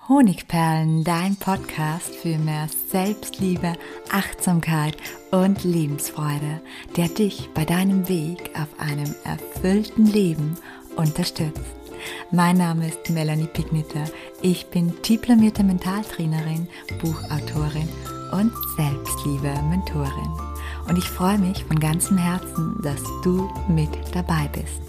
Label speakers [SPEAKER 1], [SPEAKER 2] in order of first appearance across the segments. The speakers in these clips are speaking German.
[SPEAKER 1] Honigperlen, dein Podcast für mehr Selbstliebe, Achtsamkeit und Lebensfreude, der dich bei deinem Weg auf einem erfüllten Leben unterstützt. Mein Name ist Melanie Pigniter. Ich bin diplomierte Mentaltrainerin, Buchautorin und Selbstliebe-Mentorin. Und ich freue mich von ganzem Herzen, dass du mit dabei bist.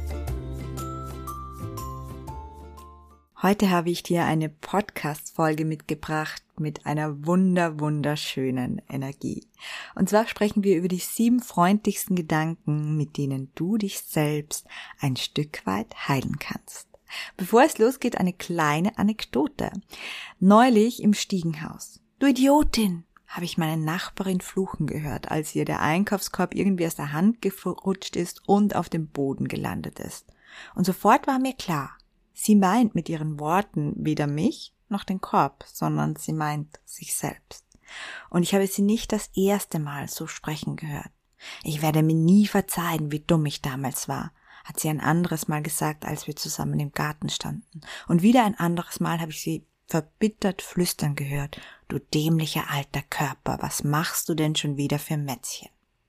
[SPEAKER 1] Heute habe ich dir eine Podcast-Folge mitgebracht mit einer wunderschönen Energie. Und zwar sprechen wir über die 7 freundlichsten Gedanken, mit denen du dich selbst ein Stück weit heilen kannst. Bevor es losgeht, eine kleine Anekdote. Neulich im Stiegenhaus. Du Idiotin, habe ich meine Nachbarin fluchen gehört, als ihr der Einkaufskorb irgendwie aus der Hand gerutscht ist und auf dem Boden gelandet ist. Und sofort war mir klar, sie meint mit ihren Worten weder mich noch den Korb, sondern sie meint sich selbst. Und ich habe sie nicht das erste Mal so sprechen gehört. Ich werde mir nie verzeihen, wie dumm ich damals war, hat sie ein anderes Mal gesagt, als wir zusammen im Garten standen. Und wieder ein anderes Mal habe ich sie verbittert flüstern gehört. Du dämlicher alter Körper, was machst du denn schon wieder für Mätzchen?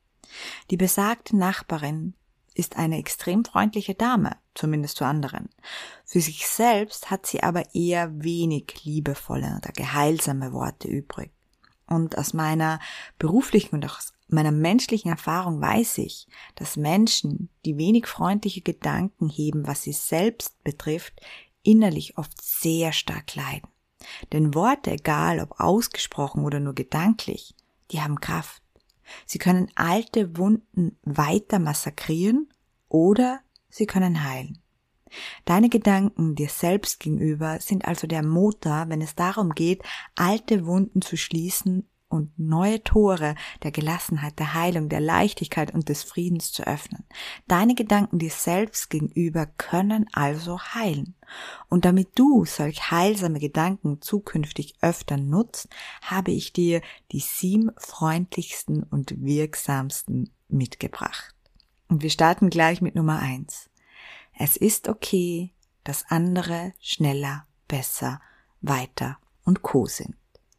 [SPEAKER 1] Die besagte Nachbarin ist eine extrem freundliche Dame, zumindest zu anderen. Für sich selbst hat sie aber eher wenig liebevolle oder geheilsame Worte übrig. Und aus meiner beruflichen und auch aus meiner menschlichen Erfahrung weiß ich, dass Menschen, die wenig freundliche Gedanken heben, was sie selbst betrifft, innerlich oft sehr stark leiden. Denn Worte, egal ob ausgesprochen oder nur gedanklich, die haben Kraft. Sie können alte Wunden weiter massakrieren oder sie können heilen. Deine Gedanken dir selbst gegenüber sind also der Motor, wenn es darum geht, alte Wunden zu schließen und neue Tore der Gelassenheit, der Heilung, der Leichtigkeit und des Friedens zu öffnen. Deine Gedanken dir selbst gegenüber können also heilen. Und damit du solch heilsame Gedanken zukünftig öfter nutzt, habe ich dir die 7 freundlichsten und wirksamsten mitgebracht. Und wir starten gleich mit Nummer 1. Es ist okay, dass andere schneller, besser, weiter und Co. sind.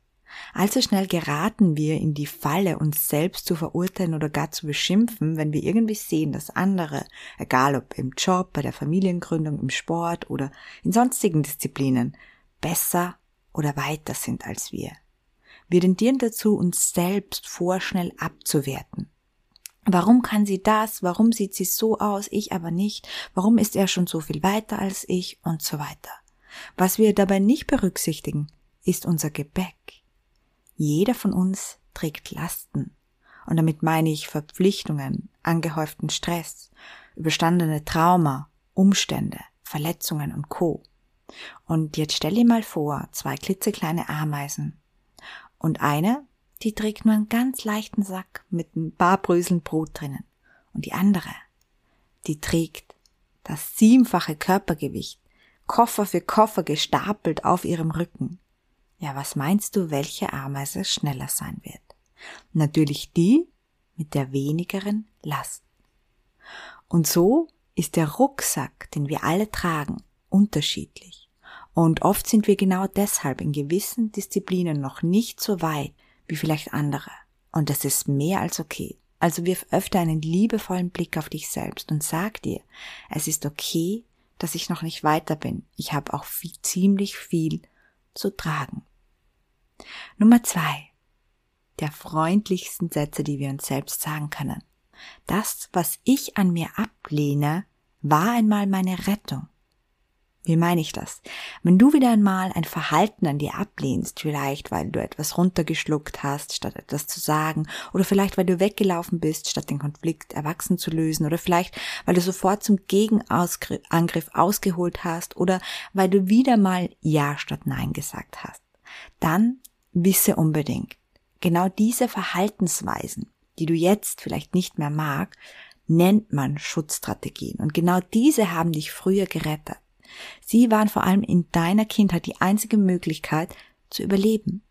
[SPEAKER 1] Allzu schnell geraten wir in die Falle, uns selbst zu verurteilen oder gar zu beschimpfen, wenn wir irgendwie sehen, dass andere, egal ob im Job, bei der Familiengründung, im Sport oder in sonstigen Disziplinen, besser oder weiter sind als wir. Wir tendieren dazu, uns selbst vorschnell abzuwerten. Warum kann sie das? Warum sieht sie so aus? Ich aber nicht. Warum ist er schon so viel weiter als ich? Und so weiter. Was wir dabei nicht berücksichtigen, ist unser Gepäck. Jeder von uns trägt Lasten. Und damit meine ich Verpflichtungen, angehäuften Stress, überstandene Trauma, Umstände, Verletzungen und Co. Und jetzt stell dir mal vor, 2 klitzekleine Ameisen. Und eine, die trägt nur einen ganz leichten Sack mit ein paar Bröseln Brot drinnen. Und die andere, die trägt das 7-fache Körpergewicht, Koffer für Koffer gestapelt auf ihrem Rücken. Ja, was meinst du, welche Ameise schneller sein wird? Natürlich die mit der wenigeren Last. Und so ist der Rucksack, den wir alle tragen, unterschiedlich. Und oft sind wir genau deshalb in gewissen Disziplinen noch nicht so weit wie vielleicht andere. Und das ist mehr als okay. Also wirf öfter einen liebevollen Blick auf dich selbst und sag dir, es ist okay, dass ich noch nicht weiter bin. Ich habe auch ziemlich viel zu tragen. Nummer 2. Der freundlichsten Sätze, die wir uns selbst sagen können. Das, was ich an mir ablehne, war einmal meine Rettung. Wie meine ich das? Wenn du wieder einmal ein Verhalten an dir ablehnst, vielleicht weil du etwas runtergeschluckt hast, statt etwas zu sagen, oder vielleicht weil du weggelaufen bist, statt den Konflikt erwachsen zu lösen, oder vielleicht weil du sofort zum Gegenangriff ausgeholt hast, oder weil du wieder mal Ja statt Nein gesagt hast, dann wisse unbedingt, genau diese Verhaltensweisen, die du jetzt vielleicht nicht mehr magst, nennt man Schutzstrategien. Und genau diese haben dich früher gerettet. Sie waren vor allem in deiner Kindheit die einzige Möglichkeit zu überleben.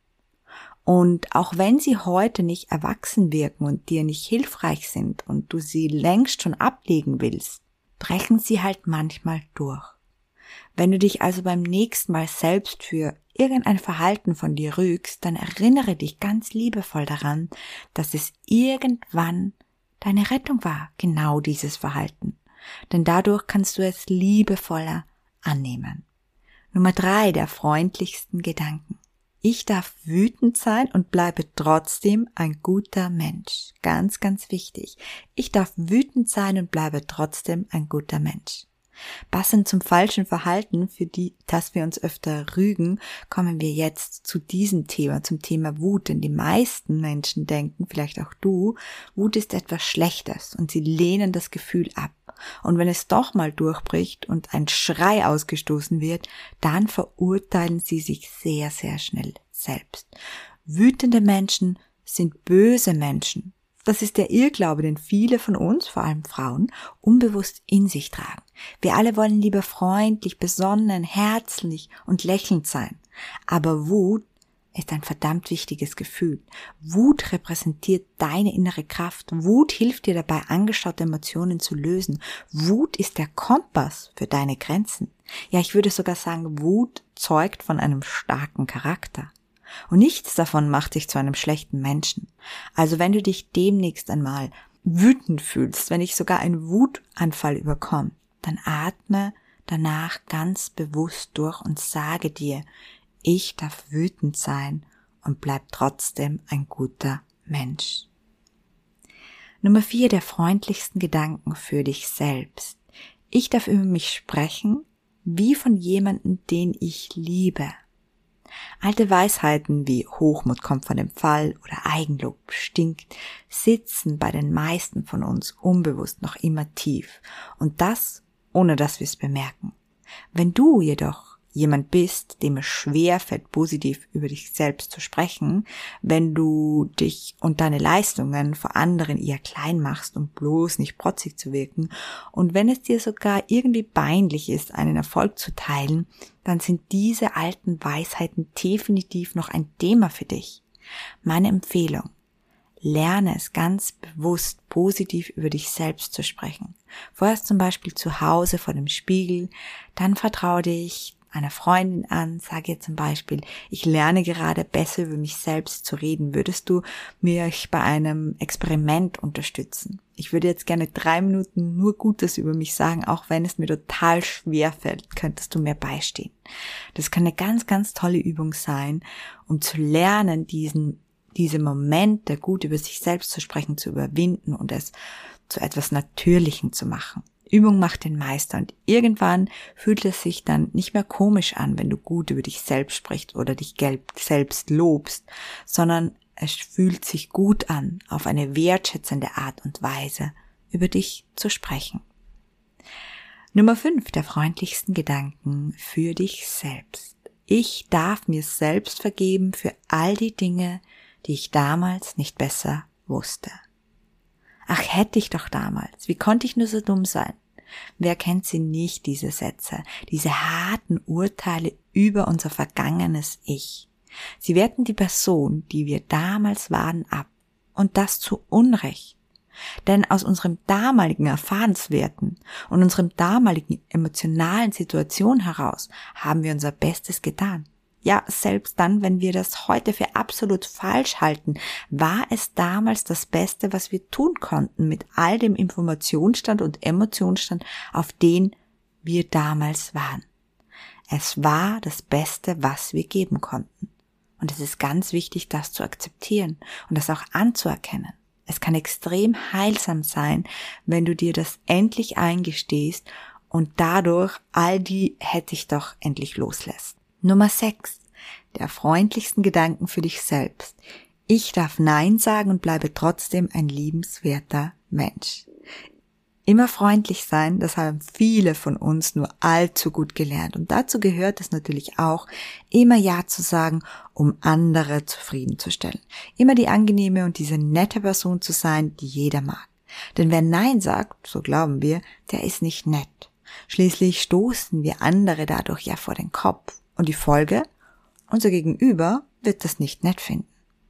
[SPEAKER 1] Und auch wenn sie heute nicht erwachsen wirken und dir nicht hilfreich sind und du sie längst schon ablegen willst, brechen sie halt manchmal durch. Wenn du dich also beim nächsten Mal selbst für irgendein Verhalten von dir rügst, dann erinnere dich ganz liebevoll daran, dass es irgendwann deine Rettung war, genau dieses Verhalten. Denn dadurch kannst du es liebevoller annehmen. Nummer 3 der freundlichsten Gedanken. Ich darf wütend sein und bleibe trotzdem ein guter Mensch. Ganz, ganz wichtig. Ich darf wütend sein und bleibe trotzdem ein guter Mensch. Passend zum falschen Verhalten, für das wir uns öfter rügen, kommen wir jetzt zu diesem Thema, zum Thema Wut. Denn die meisten Menschen denken, vielleicht auch du, Wut ist etwas Schlechtes und sie lehnen das Gefühl ab. Und wenn es doch mal durchbricht und ein Schrei ausgestoßen wird, dann verurteilen sie sich sehr, sehr schnell selbst. Wütende Menschen sind böse Menschen. Das ist der Irrglaube, den viele von uns, vor allem Frauen, unbewusst in sich tragen. Wir alle wollen lieber freundlich, besonnen, herzlich und lächelnd sein. Aber Wut ist ein verdammt wichtiges Gefühl. Wut repräsentiert deine innere Kraft. Wut hilft dir dabei, angestaute Emotionen zu lösen. Wut ist der Kompass für deine Grenzen. Ja, ich würde sogar sagen, Wut zeugt von einem starken Charakter. Und nichts davon macht dich zu einem schlechten Menschen. Also wenn du dich demnächst einmal wütend fühlst, wenn dich sogar ein Wutanfall überkommt, dann atme danach ganz bewusst durch und sage dir, ich darf wütend sein und bleib trotzdem ein guter Mensch. Nummer 4 der freundlichsten Gedanken für dich selbst. Ich darf über mich sprechen, wie von jemandem, den ich liebe. Alte Weisheiten wie Hochmut kommt von dem Fall oder Eigenlob stinkt, sitzen bei den meisten von uns unbewusst noch immer tief. Und das, ohne dass wir es bemerken. Wenn du jedoch jemand bist, dem es schwerfällt, positiv über dich selbst zu sprechen, wenn du dich und deine Leistungen vor anderen eher klein machst, um bloß nicht protzig zu wirken, und wenn es dir sogar irgendwie peinlich ist, einen Erfolg zu teilen, dann sind diese alten Weisheiten definitiv noch ein Thema für dich. Meine Empfehlung: Lerne es ganz bewusst, positiv über dich selbst zu sprechen. Vorerst zum Beispiel zu Hause vor dem Spiegel, dann vertraue dich einer Freundin an, sage ihr zum Beispiel, ich lerne gerade besser über mich selbst zu reden. Würdest du mich bei einem Experiment unterstützen? Ich würde jetzt gerne 3 Minuten nur Gutes über mich sagen, auch wenn es mir total schwer fällt, könntest du mir beistehen. Das kann eine ganz, ganz tolle Übung sein, um zu lernen, diese Momente gut über sich selbst zu sprechen, zu überwinden und es zu etwas Natürlichem zu machen. Übung macht den Meister und irgendwann fühlt es sich dann nicht mehr komisch an, wenn du gut über dich selbst sprichst oder dich selbst lobst, sondern es fühlt sich gut an, auf eine wertschätzende Art und Weise über dich zu sprechen. Nummer 5 der freundlichsten Gedanken für dich selbst. Ich darf mir selbst vergeben für all die Dinge, die ich damals nicht besser wusste. Ach, hätte ich doch damals, wie konnte ich nur so dumm sein? Wer kennt sie nicht, diese Sätze, diese harten Urteile über unser vergangenes Ich? Sie werten die Person, die wir damals waren, ab. Und das zu Unrecht. Denn aus unserem damaligen Erfahrenswerten und unserem damaligen emotionalen Situation heraus haben wir unser Bestes getan. Ja, selbst dann, wenn wir das heute für absolut falsch halten, war es damals das Beste, was wir tun konnten mit all dem Informationsstand und Emotionsstand, auf den wir damals waren. Es war das Beste, was wir geben konnten. Und es ist ganz wichtig, das zu akzeptieren und das auch anzuerkennen. Es kann extrem heilsam sein, wenn du dir das endlich eingestehst und dadurch all die hätte ich doch endlich loslässt. Nummer 6 der freundlichsten Gedanken für dich selbst. Ich darf Nein sagen und bleibe trotzdem ein liebenswerter Mensch. Immer freundlich sein, das haben viele von uns nur allzu gut gelernt. Und dazu gehört es natürlich auch, immer Ja zu sagen, um andere zufriedenzustellen. Immer die angenehme und diese nette Person zu sein, die jeder mag. Denn wer Nein sagt, so glauben wir, der ist nicht nett. Schließlich stoßen wir andere dadurch ja vor den Kopf. Und die Folge? Unser Gegenüber wird das nicht nett finden.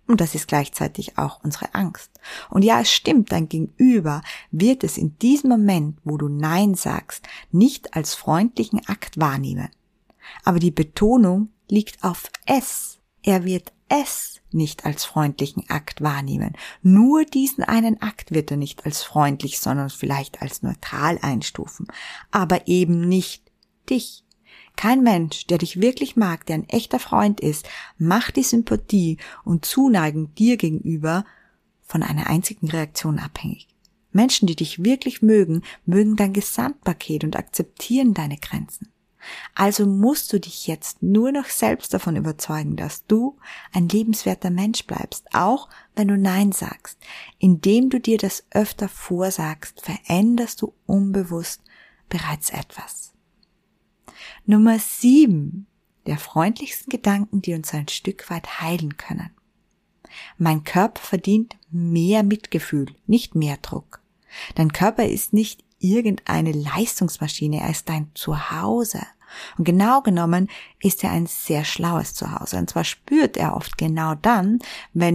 [SPEAKER 1] Und das ist gleichzeitig auch unsere Angst. Und ja, es stimmt, dein Gegenüber wird es in diesem Moment, wo du Nein sagst, nicht als freundlichen Akt wahrnehmen. Aber die Betonung liegt auf es. Er wird es nicht als freundlichen Akt wahrnehmen. Nur diesen einen Akt wird er nicht als freundlich, sondern vielleicht als neutral einstufen. Aber eben nicht dich. Kein Mensch, der dich wirklich mag, der ein echter Freund ist, macht die Sympathie und Zuneigung dir gegenüber von einer einzigen Reaktion abhängig. Menschen, die dich wirklich mögen, mögen dein Gesamtpaket und akzeptieren deine Grenzen. Also musst du dich jetzt nur noch selbst davon überzeugen, dass du ein lebenswerter Mensch bleibst, auch wenn du Nein sagst. Indem du dir das öfter vorsagst, veränderst du unbewusst bereits etwas. Nummer 7 der freundlichsten Gedanken, die uns ein Stück weit heilen können. Mein Körper verdient mehr Mitgefühl, nicht mehr Druck. Dein Körper ist nicht irgendeine Leistungsmaschine, er ist dein Zuhause. Und genau genommen ist er ein sehr schlaues Zuhause. Und zwar spürt er oft genau dann, wenn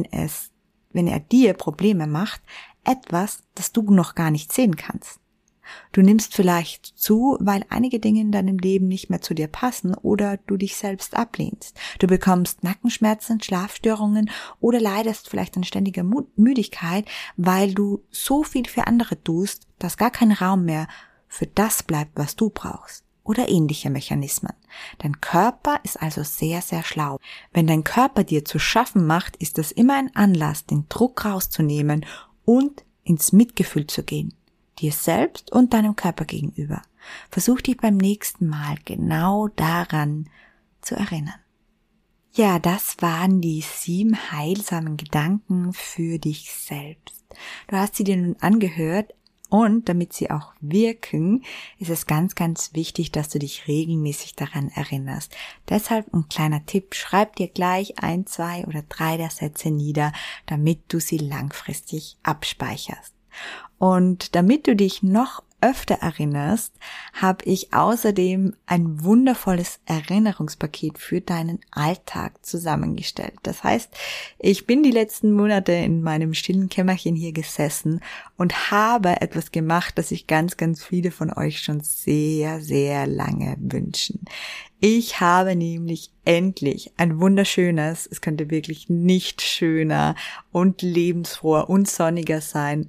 [SPEAKER 1] er dir Probleme macht, etwas, das du noch gar nicht sehen kannst. Du nimmst vielleicht zu, weil einige Dinge in deinem Leben nicht mehr zu dir passen oder du dich selbst ablehnst. Du bekommst Nackenschmerzen, Schlafstörungen oder leidest vielleicht an ständiger Müdigkeit, weil du so viel für andere tust, dass gar kein Raum mehr für das bleibt, was du brauchst. Oder ähnliche Mechanismen. Dein Körper ist also sehr, sehr schlau. Wenn dein Körper dir zu schaffen macht, ist das immer ein Anlass, den Druck rauszunehmen und ins Mitgefühl zu gehen. Dir selbst und deinem Körper gegenüber. Versuch dich beim nächsten Mal genau daran zu erinnern. Ja, das waren die 7 heilsamen Gedanken für dich selbst. Du hast sie dir nun angehört und damit sie auch wirken, ist es ganz, ganz wichtig, dass du dich regelmäßig daran erinnerst. Deshalb ein kleiner Tipp, schreib dir gleich 1, 2 oder 3 der Sätze nieder, damit du sie langfristig abspeicherst. Und damit du dich noch öfter erinnerst, habe ich außerdem ein wundervolles Erinnerungspaket für deinen Alltag zusammengestellt. Das heißt, ich bin die letzten Monate in meinem stillen Kämmerchen hier gesessen und habe etwas gemacht, das sich ganz, ganz viele von euch schon sehr, sehr lange wünschen. Ich habe nämlich endlich ein wunderschönes, es könnte wirklich nicht schöner und lebensfroher und sonniger sein,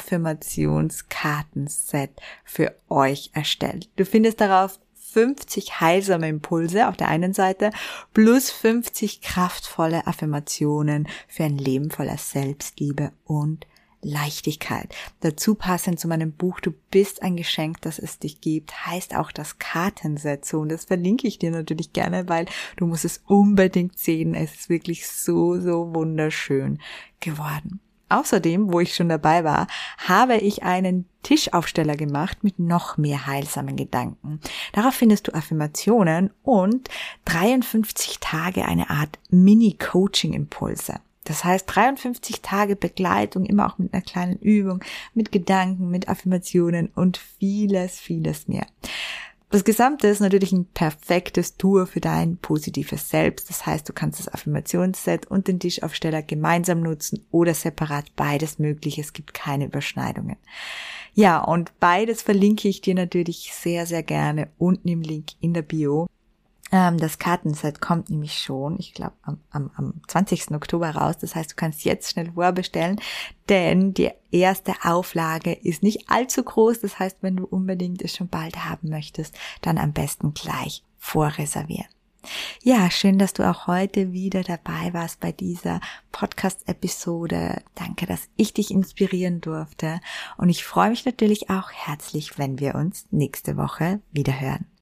[SPEAKER 1] Affirmationskartenset für euch erstellt. Du findest darauf 50 heilsame Impulse auf der einen Seite plus 50 kraftvolle Affirmationen für ein Leben voller Selbstliebe und Leichtigkeit. Dazu passend zu meinem Buch Du bist ein Geschenk, das es dich gibt, heißt auch das Kartenset so. Und das verlinke ich dir natürlich gerne, weil du musst es unbedingt sehen. Es ist wirklich so, so wunderschön geworden. Außerdem, wo ich schon dabei war, habe ich einen Tischaufsteller gemacht mit noch mehr heilsamen Gedanken. Darauf findest du Affirmationen und 53 Tage eine Art Mini-Coaching-Impulse. Das heißt 53 Tage Begleitung, immer auch mit einer kleinen Übung, mit Gedanken, mit Affirmationen und vieles, vieles mehr. Das Gesamte ist natürlich ein perfektes Tool für dein positives Selbst. Das heißt, du kannst das Affirmationsset und den Tischaufsteller gemeinsam nutzen oder separat, beides möglich. Es gibt keine Überschneidungen. Ja, und beides verlinke ich dir natürlich sehr, sehr gerne unten im Link in der Bio. Das Kartenset kommt nämlich schon, ich glaube, am 20. Oktober raus. Das heißt, du kannst jetzt schnell vorbestellen, denn die erste Auflage ist nicht allzu groß. Das heißt, wenn du unbedingt es schon bald haben möchtest, dann am besten gleich vorreservieren. Ja, schön, dass du auch heute wieder dabei warst bei dieser Podcast-Episode. Danke, dass ich dich inspirieren durfte. Und ich freue mich natürlich auch herzlich, wenn wir uns nächste Woche wieder hören.